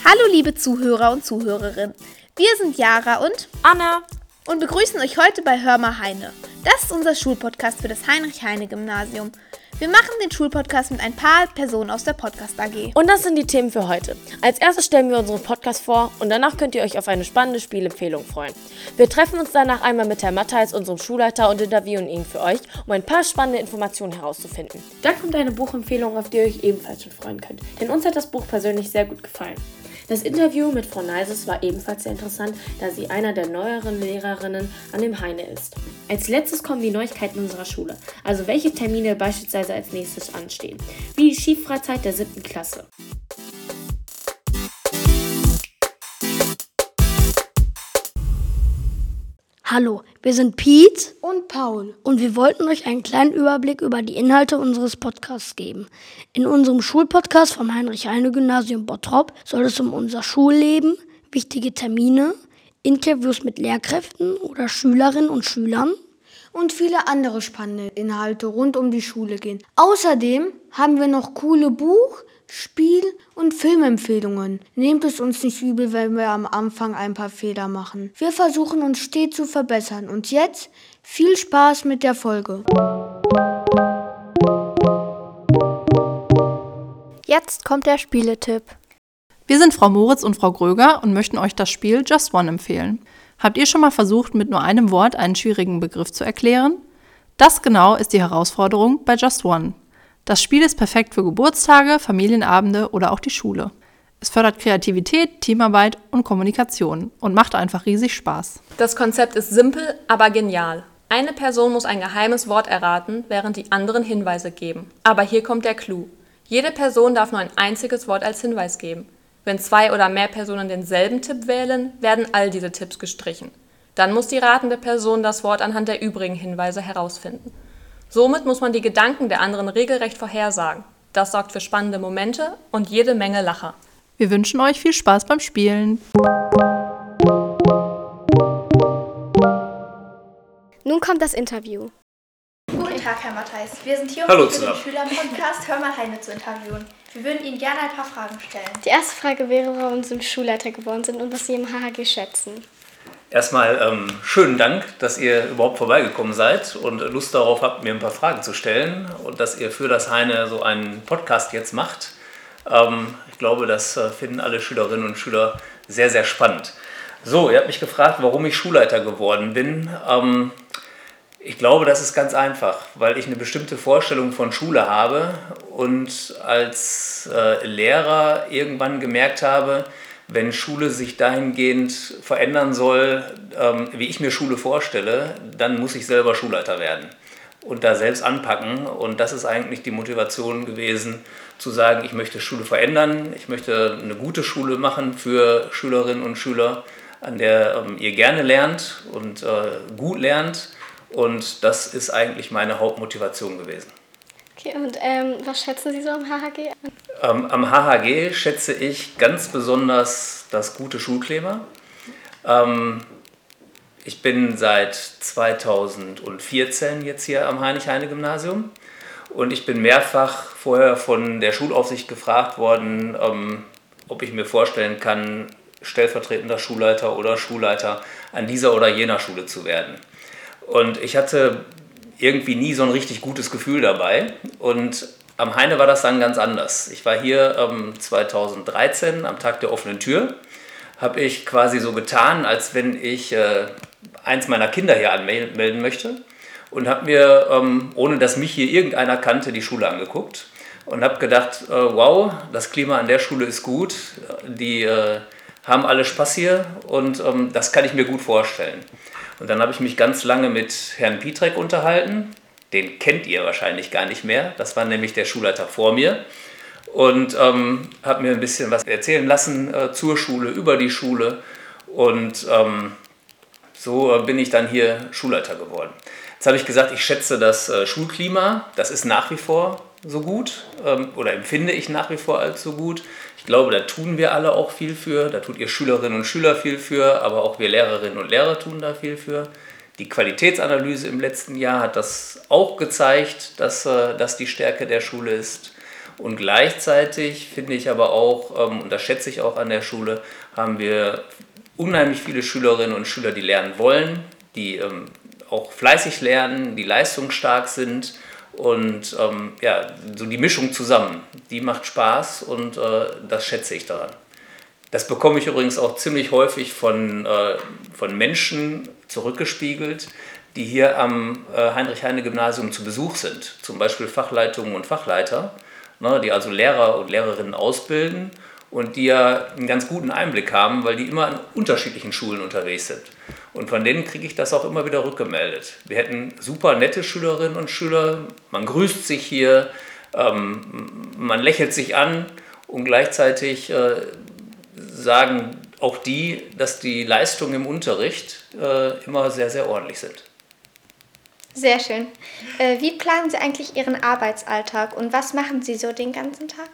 Hallo liebe Zuhörer und Zuhörerinnen, wir sind Jara und Anna und begrüßen euch heute bei Hör mal Heine. Das ist unser Schulpodcast für das Heinrich-Heine-Gymnasium. Wir machen den Schulpodcast mit ein paar Personen aus der Podcast AG. Und das sind die Themen für heute. Als erstes stellen wir unseren Podcast vor und danach könnt ihr euch auf eine spannende Spielempfehlung freuen. Wir treffen uns danach einmal mit Herrn Matthijs, unserem Schulleiter, und interviewen ihn für euch, um ein paar spannende Informationen herauszufinden. Dann kommt eine Buchempfehlung, auf die ihr euch ebenfalls schon freuen könnt, denn uns hat das Buch persönlich sehr gut gefallen. Das Interview mit Frau Neises war ebenfalls sehr interessant, da sie einer der neueren Lehrerinnen an dem Heine ist. Als letztes kommen die Neuigkeiten unserer Schule, also welche Termine beispielsweise als nächstes anstehen, wie die Skifreizeit der 7. Klasse. Hallo, wir sind Piet und Paul und wir wollten euch einen kleinen Überblick über die Inhalte unseres Podcasts geben. In unserem Schulpodcast vom Heinrich-Heine-Gymnasium Bottrop soll es um unser Schulleben, wichtige Termine, Interviews mit Lehrkräften oder Schülerinnen und Schülern und viele andere spannende Inhalte rund um die Schule gehen. Außerdem haben wir noch coole Buch-, Spiel- und Filmempfehlungen. Nehmt es uns nicht übel, wenn wir am Anfang ein paar Fehler machen. Wir versuchen uns stets zu verbessern. Und jetzt viel Spaß mit der Folge. Jetzt kommt der Spieletipp. Wir sind Frau Moritz und Frau Gröger und möchten euch das Spiel Just One empfehlen. Habt ihr schon mal versucht, mit nur einem Wort einen schwierigen Begriff zu erklären? Das genau ist die Herausforderung bei Just One. Das Spiel ist perfekt für Geburtstage, Familienabende oder auch die Schule. Es fördert Kreativität, Teamarbeit und Kommunikation und macht einfach riesig Spaß. Das Konzept ist simpel, aber genial. Eine Person muss ein geheimes Wort erraten, während die anderen Hinweise geben. Aber hier kommt der Clou. Jede Person darf nur ein einziges Wort als Hinweis geben. Wenn 2 oder mehr Personen denselben Tipp wählen, werden all diese Tipps gestrichen. Dann muss die ratende Person das Wort anhand der übrigen Hinweise herausfinden. Somit muss man die Gedanken der anderen regelrecht vorhersagen. Das sorgt für spannende Momente und jede Menge Lacher. Wir wünschen euch viel Spaß beim Spielen. Nun kommt das Interview. Guten Tag, Herr Matthijs. Wir sind hier, Hallo um Sie für den zusammen. Schüler-Podcast Hör mal Heine zu interviewen. Wir würden Ihnen gerne ein paar Fragen stellen. Die erste Frage wäre, warum Sie Schulleiter geworden sind und was Sie im HHG schätzen. Erstmal schönen Dank, dass ihr überhaupt vorbeigekommen seid und Lust darauf habt, mir ein paar Fragen zu stellen und dass ihr für das Heine so einen Podcast jetzt macht. Ich glaube, das finden alle Schülerinnen und Schüler sehr, sehr spannend. So, ihr habt mich gefragt, warum ich Schulleiter geworden bin. Ich glaube, das ist ganz einfach, weil ich eine bestimmte Vorstellung von Schule habe und als Lehrer irgendwann gemerkt habe, wenn Schule sich dahingehend verändern soll, wie ich mir Schule vorstelle, dann muss ich selber Schulleiter werden und da selbst anpacken. Und das ist eigentlich die Motivation gewesen, zu sagen, ich möchte Schule verändern, ich möchte eine gute Schule machen für Schülerinnen und Schüler, an der ihr gerne lernt und gut lernt. Und das ist eigentlich meine Hauptmotivation gewesen. Okay, und was schätzen Sie so am HHG an? Am HHG schätze ich ganz besonders das gute Schulklima. Ich bin seit 2014 jetzt hier am Heinrich-Heine-Gymnasium und ich bin mehrfach vorher von der Schulaufsicht gefragt worden, ob ich mir vorstellen kann, stellvertretender Schulleiter oder Schulleiter an dieser oder jener Schule zu werden. Und ich hatte irgendwie nie so ein richtig gutes Gefühl dabei. Und am Heine war das dann ganz anders. Ich war hier 2013 am Tag der offenen Tür, habe ich quasi so getan, als wenn ich eins meiner Kinder hier anmelden möchte und habe mir, ohne dass mich hier irgendeiner kannte, die Schule angeguckt und habe gedacht, wow, das Klima an der Schule ist gut, die haben alle Spaß hier und das kann ich mir gut vorstellen. Und dann habe ich mich ganz lange mit Herrn Pietrek unterhalten. Den kennt ihr wahrscheinlich gar nicht mehr. Das war nämlich der Schulleiter vor mir. Und habe mir ein bisschen was erzählen lassen zur Schule, über die Schule. Und so bin ich dann hier Schulleiter geworden. Jetzt habe ich gesagt, ich schätze das Schulklima. Das ist nach wie vor so gut oder empfinde ich nach wie vor als so gut. Ich glaube, da tun wir alle auch viel für, da tut ihr Schülerinnen und Schüler viel für, aber auch wir Lehrerinnen und Lehrer tun da viel für. Die Qualitätsanalyse im letzten Jahr hat das auch gezeigt, dass das die Stärke der Schule ist. Und gleichzeitig finde ich aber auch, und das schätze ich auch an der Schule, haben wir unheimlich viele Schülerinnen und Schüler, die lernen wollen, die auch fleißig lernen, die leistungsstark sind. Und so die Mischung zusammen, die macht Spaß und das schätze ich daran. Das bekomme ich übrigens auch ziemlich häufig von Menschen zurückgespiegelt, die hier am Heinrich-Heine-Gymnasium zu Besuch sind. Zum Beispiel Fachleitungen und Fachleiter, ne, die also Lehrer und Lehrerinnen ausbilden und die ja einen ganz guten Einblick haben, weil die immer an unterschiedlichen Schulen unterwegs sind. Und von denen kriege ich das auch immer wieder rückgemeldet. Wir hätten super nette Schülerinnen und Schüler, man grüßt sich hier, man lächelt sich an und gleichzeitig sagen auch die, dass die Leistungen im Unterricht immer sehr, sehr ordentlich sind. Sehr schön. Wie planen Sie eigentlich Ihren Arbeitsalltag und was machen Sie so den ganzen Tag?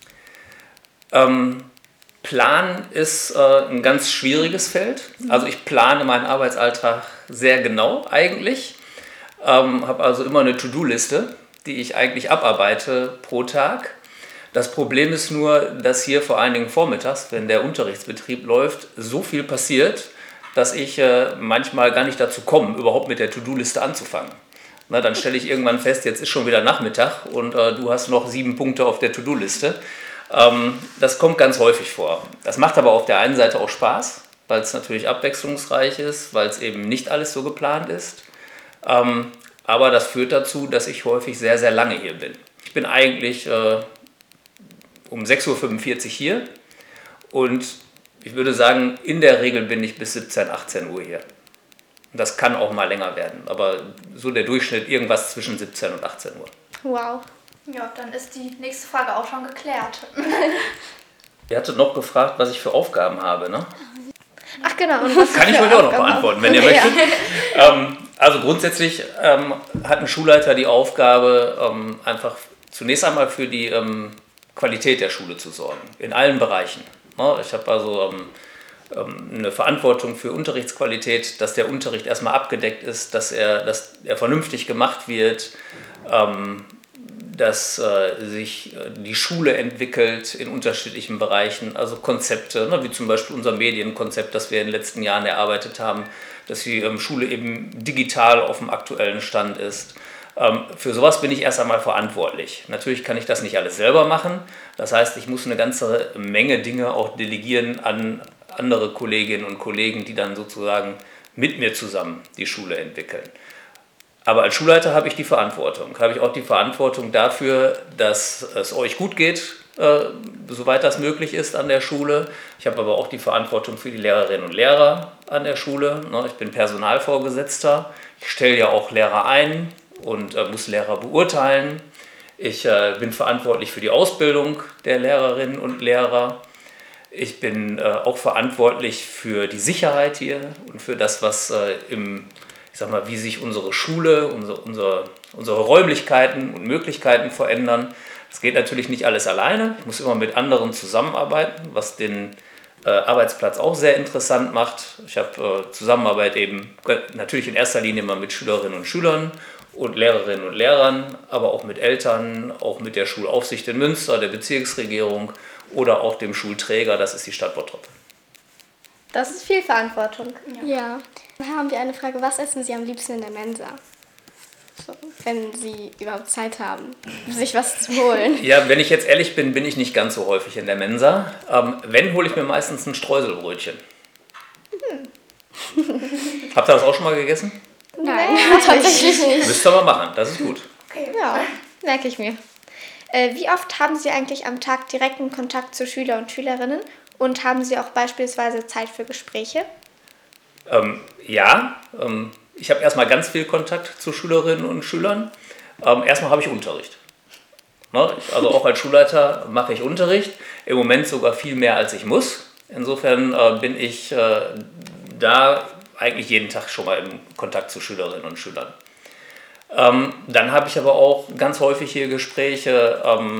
Planen ist ein ganz schwieriges Feld. Also ich plane meinen Arbeitsalltag sehr genau eigentlich. Habe also immer eine To-Do-Liste, die ich eigentlich abarbeite pro Tag. Das Problem ist nur, dass hier vor allen Dingen vormittags, wenn der Unterrichtsbetrieb läuft, so viel passiert, dass ich manchmal gar nicht dazu komme, überhaupt mit der To-Do-Liste anzufangen. Na, dann stelle ich irgendwann fest, jetzt ist schon wieder Nachmittag und du hast noch 7 Punkte auf der To-Do-Liste. Das kommt ganz häufig vor. Das macht aber auf der einen Seite auch Spaß, weil es natürlich abwechslungsreich ist, weil es eben nicht alles so geplant ist. Aber das führt dazu, dass ich häufig sehr, sehr lange hier bin. Ich bin eigentlich um 6:45 Uhr hier und ich würde sagen, in der Regel bin ich bis 17, 18 Uhr hier. Und das kann auch mal länger werden, aber so der Durchschnitt irgendwas zwischen 17 und 18 Uhr. Wow. Ja, dann ist die nächste Frage auch schon geklärt. Ihr hattet noch gefragt, was ich für Aufgaben habe, ne? Ach genau. Und was Kann ich euch auch noch beantworten, wenn ihr möchtet. Also grundsätzlich hat ein Schulleiter die Aufgabe, einfach zunächst einmal für die Qualität der Schule zu sorgen, in allen Bereichen. Ich habe also eine Verantwortung für Unterrichtsqualität, dass der Unterricht erstmal abgedeckt ist, dass er vernünftig gemacht wird, dass sich die Schule entwickelt in unterschiedlichen Bereichen, also Konzepte, wie zum Beispiel unser Medienkonzept, das wir in den letzten Jahren erarbeitet haben, dass die Schule eben digital auf dem aktuellen Stand ist. Für sowas bin ich erst einmal verantwortlich. Natürlich kann ich das nicht alles selber machen, das heißt, ich muss eine ganze Menge Dinge auch delegieren an andere Kolleginnen und Kollegen, die dann sozusagen mit mir zusammen die Schule entwickeln. Aber als Schulleiter habe ich die Verantwortung. Habe ich auch die Verantwortung dafür, dass es euch gut geht, soweit das möglich ist an der Schule. Ich habe aber auch die Verantwortung für die Lehrerinnen und Lehrer an der Schule. Ich bin Personalvorgesetzter. Ich stelle ja auch Lehrer ein und muss Lehrer beurteilen. Ich bin verantwortlich für die Ausbildung der Lehrerinnen und Lehrer. Ich bin auch verantwortlich für die Sicherheit hier und für das, was wie sich unsere Schule, unsere Räumlichkeiten und Möglichkeiten verändern. Das geht natürlich nicht alles alleine. Ich muss immer mit anderen zusammenarbeiten, was den Arbeitsplatz auch sehr interessant macht. Ich habe Zusammenarbeit eben natürlich in erster Linie immer mit Schülerinnen und Schülern und Lehrerinnen und Lehrern, aber auch mit Eltern, auch mit der Schulaufsicht in Münster, der Bezirksregierung oder auch dem Schulträger, das ist die Stadt Bottrop. Das ist viel Verantwortung. Ja. Dann haben wir eine Frage, was essen Sie am liebsten in der Mensa? So, wenn Sie überhaupt Zeit haben, sich was zu holen. Ja, wenn ich jetzt ehrlich bin, bin ich nicht ganz so häufig in der Mensa. Wenn, hole ich mir meistens ein Streuselbrötchen. Habt ihr das auch schon mal gegessen? Nein, tatsächlich nicht. Müsst ihr mal machen, das ist gut. Okay, ja, merke ich mir. Wie oft haben Sie eigentlich am Tag direkten Kontakt zu Schüler und Schülerinnen? Und haben Sie auch beispielsweise Zeit für Gespräche? Ich habe erstmal ganz viel Kontakt zu Schülerinnen und Schülern. Erstmal habe ich Unterricht. Also auch als Schulleiter mache ich Unterricht, im Moment sogar viel mehr als ich muss. Insofern bin ich da eigentlich jeden Tag schon mal im Kontakt zu Schülerinnen und Schülern. Dann habe ich aber auch ganz häufig hier Gespräche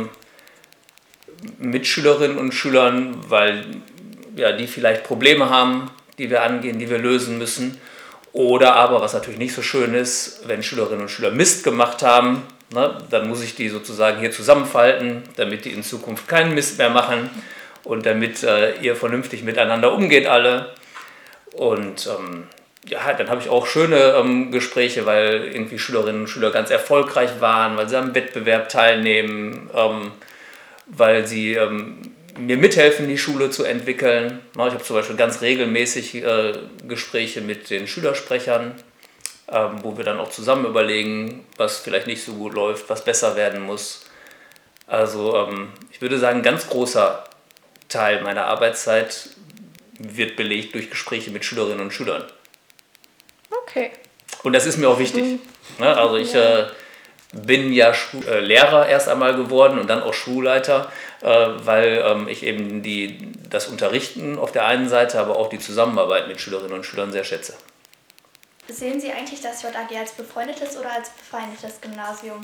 mit Schülerinnen und Schülern, weil die vielleicht Probleme haben, die wir angehen, die wir lösen müssen. Oder aber, was natürlich nicht so schön ist, wenn Schülerinnen und Schüler Mist gemacht haben, Ne? Dann muss ich die sozusagen hier zusammenfalten, damit die in Zukunft keinen Mist mehr machen und damit ihr vernünftig miteinander umgeht alle. Und dann habe ich auch schöne Gespräche, weil irgendwie Schülerinnen und Schüler ganz erfolgreich waren, weil sie am Wettbewerb teilnehmen, weil sie mir mithelfen, die Schule zu entwickeln. Ich habe zum Beispiel ganz regelmäßig Gespräche mit den Schülersprechern, wo wir dann auch zusammen überlegen, was vielleicht nicht so gut läuft, was besser werden muss. Also ich würde sagen, ein ganz großer Teil meiner Arbeitszeit wird belegt durch Gespräche mit Schülerinnen und Schülern. Okay. Und das ist mir auch wichtig. Ne? Also ich bin ja Lehrer erst einmal geworden und dann auch Schulleiter, weil ich eben das Unterrichten auf der einen Seite, aber auch die Zusammenarbeit mit Schülerinnen und Schülern sehr schätze. Sehen Sie eigentlich das JAG als befreundetes oder als befeindetes Gymnasium?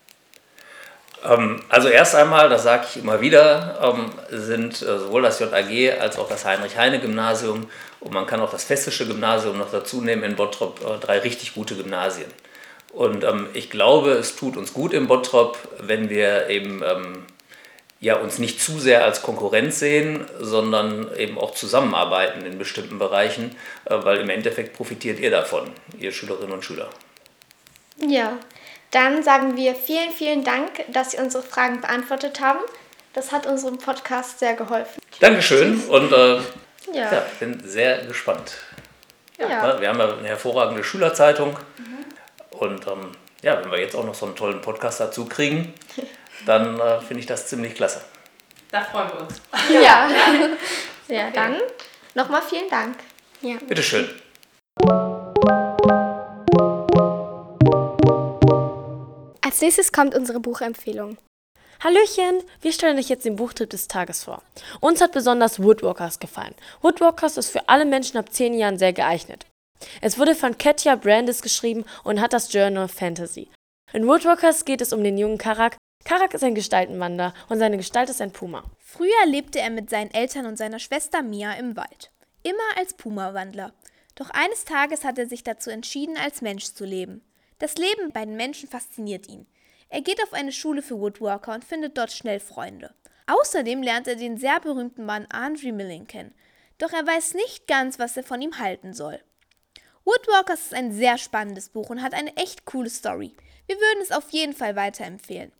Also erst einmal, das sage ich immer wieder, sind sowohl das JAG als auch das Heinrich-Heine-Gymnasium und man kann auch das Festische Gymnasium noch dazu nehmen in Bottrop, 3 richtig gute Gymnasien. Und ich glaube, es tut uns gut in Bottrop, wenn wir eben uns nicht zu sehr als Konkurrenz sehen, sondern eben auch zusammenarbeiten in bestimmten Bereichen, weil im Endeffekt profitiert ihr davon, ihr Schülerinnen und Schüler. Ja, dann sagen wir vielen, vielen Dank, dass Sie unsere Fragen beantwortet haben. Das hat unserem Podcast sehr geholfen. Dankeschön und ich bin sehr gespannt. Ja. Wir haben ja eine hervorragende Schülerzeitung und wenn wir jetzt auch noch so einen tollen Podcast dazu kriegen, dann finde ich das ziemlich klasse. Da freuen wir uns. Ja, dann nochmal vielen Dank. Ja. Bitteschön. Als nächstes kommt unsere Buchempfehlung. Hallöchen, wir stellen euch jetzt den Buchtipp des Tages vor. Uns hat besonders Woodwalkers gefallen. Woodwalkers ist für alle Menschen ab 10 Jahren sehr geeignet. Es wurde von Katja Brandis geschrieben und hat das Genre Fantasy. In Woodwalkers geht es um den jungen Karak. Karak ist ein Gestaltenwanderer und seine Gestalt ist ein Puma. Früher lebte er mit seinen Eltern und seiner Schwester Mia im Wald. Immer als Puma-Wandler. Doch eines Tages hat er sich dazu entschieden, als Mensch zu leben. Das Leben bei den Menschen fasziniert ihn. Er geht auf eine Schule für Woodwalker und findet dort schnell Freunde. Außerdem lernt er den sehr berühmten Mann Andrew Milling kennen. Doch er weiß nicht ganz, was er von ihm halten soll. Woodwalkers ist ein sehr spannendes Buch und hat eine echt coole Story. Wir würden es auf jeden Fall weiterempfehlen.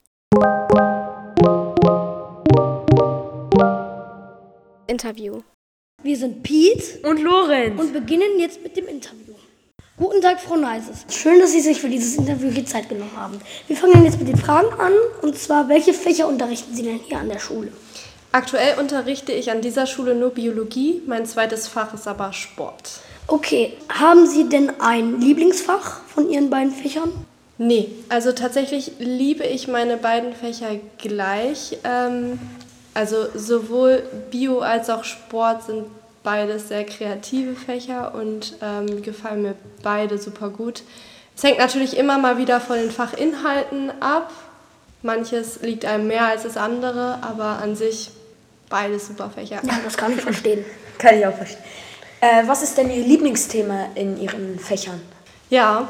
Interview. Wir sind Piet Und Lorenz. und beginnen jetzt mit dem Interview. Guten Tag, Frau Neises. Schön, dass Sie sich für dieses Interview hier Zeit genommen haben. Wir fangen jetzt mit den Fragen an. Und zwar, welche Fächer unterrichten Sie denn hier an der Schule? Aktuell unterrichte ich an dieser Schule nur Biologie. Mein zweites Fach ist aber Sport. Okay, haben Sie denn ein Lieblingsfach von Ihren beiden Fächern? Nee, also tatsächlich liebe ich meine beiden Fächer gleich. Also sowohl Bio als auch Sport sind beides sehr kreative Fächer und gefallen mir beide super gut. Es hängt natürlich immer mal wieder von den Fachinhalten ab. Manches liegt einem mehr als das andere, aber an sich beides super Fächer. Ja, das kann ich verstehen. Kann ich auch verstehen. Was ist denn Ihr Lieblingsthema in Ihren Fächern? Ja,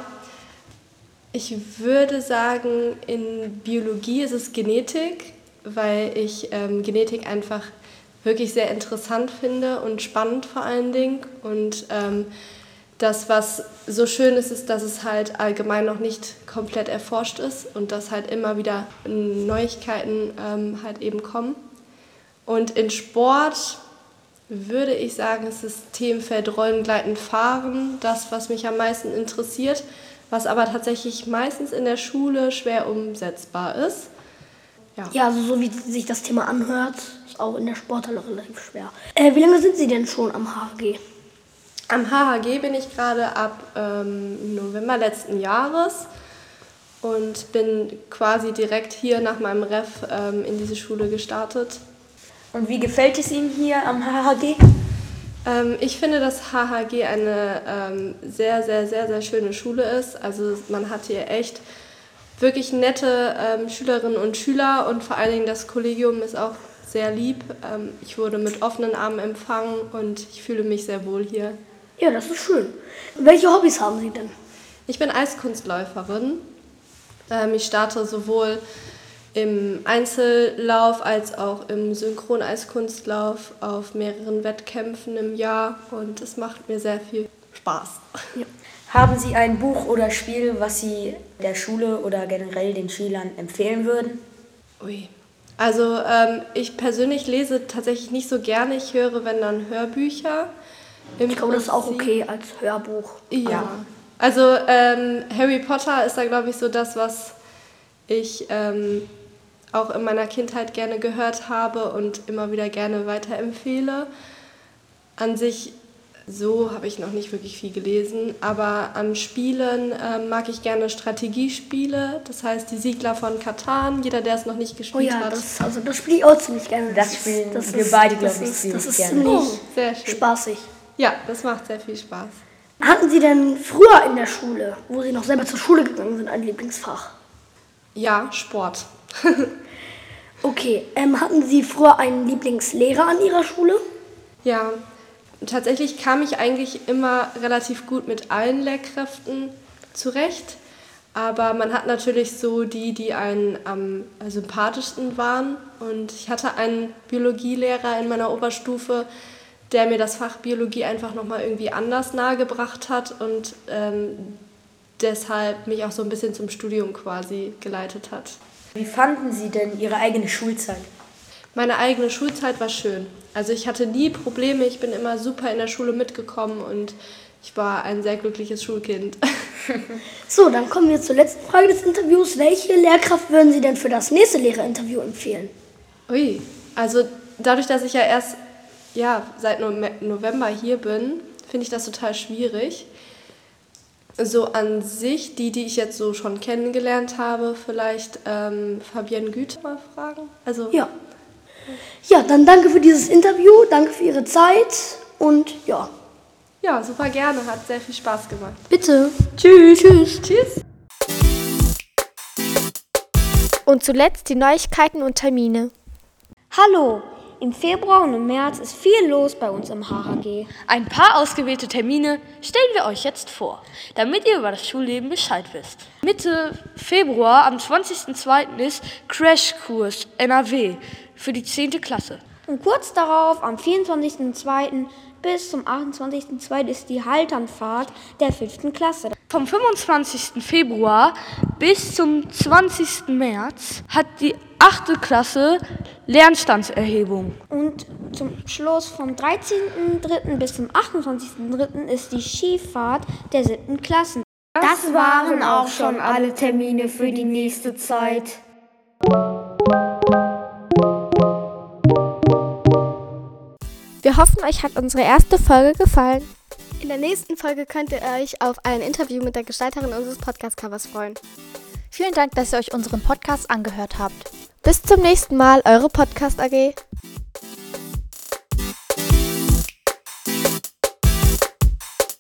ich würde sagen, in Biologie ist es Genetik, weil ich Genetik einfach wirklich sehr interessant finde und spannend vor allen Dingen. Und das, was so schön ist, ist, dass es halt allgemein noch nicht komplett erforscht ist und dass halt immer wieder Neuigkeiten halt eben kommen. Und in Sport würde ich sagen, es ist das Themenfeld Rollen, Gleiten, Fahren, das, was mich am meisten interessiert, was aber tatsächlich meistens in der Schule schwer umsetzbar ist. Ja, also so wie sich das Thema anhört, ist auch in der Sporthalle relativ schwer. Wie lange sind Sie denn schon am HHG? Am HHG bin ich gerade ab November letzten Jahres und bin quasi direkt hier nach meinem Ref in diese Schule gestartet. Und wie gefällt es Ihnen hier am HHG? Ich finde, dass HHG eine sehr, sehr, sehr, sehr schöne Schule ist. Also man hat hier echt wirklich nette Schülerinnen und Schüler und vor allen Dingen das Kollegium ist auch sehr lieb. Ich wurde mit offenen Armen empfangen und ich fühle mich sehr wohl hier. Ja, das ist schön. Welche Hobbys haben Sie denn? Ich bin Eiskunstläuferin Ich starte sowohl im Einzellauf als auch im Synchroneiskunstlauf auf mehreren Wettkämpfen im Jahr und es macht mir sehr viel Spaß. Ja. Haben Sie ein Buch oder Spiel, was Sie der Schule oder generell den Schülern empfehlen würden? Ui. Also ich persönlich lese tatsächlich nicht so gerne. Ich höre, wenn dann Hörbücher. Ich glaube, das ist auch okay als Hörbuch. Ja. Also Harry Potter ist da, glaube ich, so das, was ich auch in meiner Kindheit gerne gehört habe und immer wieder gerne weiterempfehle. An sich so habe ich noch nicht wirklich viel gelesen, aber an Spielen mag ich gerne Strategiespiele, das heißt die Siedler von Catan, jeder, der es noch nicht gespielt hat. Das spiele ich auch ziemlich gerne. Das spielen wir beide, glaube ich, das ist gerne. ziemlich sehr schön. Spaßig. Ja, das macht sehr viel Spaß. Hatten Sie denn früher in der Schule, wo Sie noch selber zur Schule gegangen sind, ein Lieblingsfach? Ja, Sport. Okay, hatten Sie früher einen Lieblingslehrer an Ihrer Schule? Ja, tatsächlich kam ich eigentlich immer relativ gut mit allen Lehrkräften zurecht, aber man hat natürlich so die einen am sympathischsten waren und ich hatte einen Biologielehrer in meiner Oberstufe, der mir das Fach Biologie einfach nochmal irgendwie anders nahegebracht hat und deshalb mich auch so ein bisschen zum Studium quasi geleitet hat. Wie fanden Sie denn Ihre eigene Schulzeit? Meine eigene Schulzeit war schön. Also ich hatte nie Probleme, ich bin immer super in der Schule mitgekommen und ich war ein sehr glückliches Schulkind. So, dann kommen wir zur letzten Frage des Interviews. Welche Lehrkraft würden Sie denn für das nächste Lehrerinterview empfehlen? Ui, also dadurch, dass ich ja erst seit November hier bin, finde ich das total schwierig. So an sich, die ich jetzt so schon kennengelernt habe, vielleicht Fabienne Güte mal fragen. Also, ja, dann danke für dieses Interview, danke für Ihre Zeit und ja. Ja, super gerne, hat sehr viel Spaß gemacht. Bitte. Tschüss. Und zuletzt die Neuigkeiten und Termine. Hallo! Im Februar und im März ist viel los bei uns im HHG. Ein paar ausgewählte Termine stellen wir euch jetzt vor, damit ihr über das Schulleben Bescheid wisst. Mitte Februar, am 20.02. ist Crashkurs NRW für die 10. Klasse. Und kurz darauf, am 24.02. bis zum 28.02. ist die Halternfahrt der 5. Klasse. Vom 25. Februar bis zum 20. März hat die 8. Klasse Lernstandserhebung. Und zum Schluss vom 13.03. bis zum 28.03. ist die Skifahrt der 7. Klassen. Das waren auch schon alle Termine für die nächste Zeit. Wir hoffen, euch hat unsere erste Folge gefallen. In der nächsten Folge könnt ihr euch auf ein Interview mit der Gestalterin unseres Podcast-Covers freuen. Vielen Dank, dass ihr euch unseren Podcast angehört habt. Bis zum nächsten Mal, eure Podcast AG.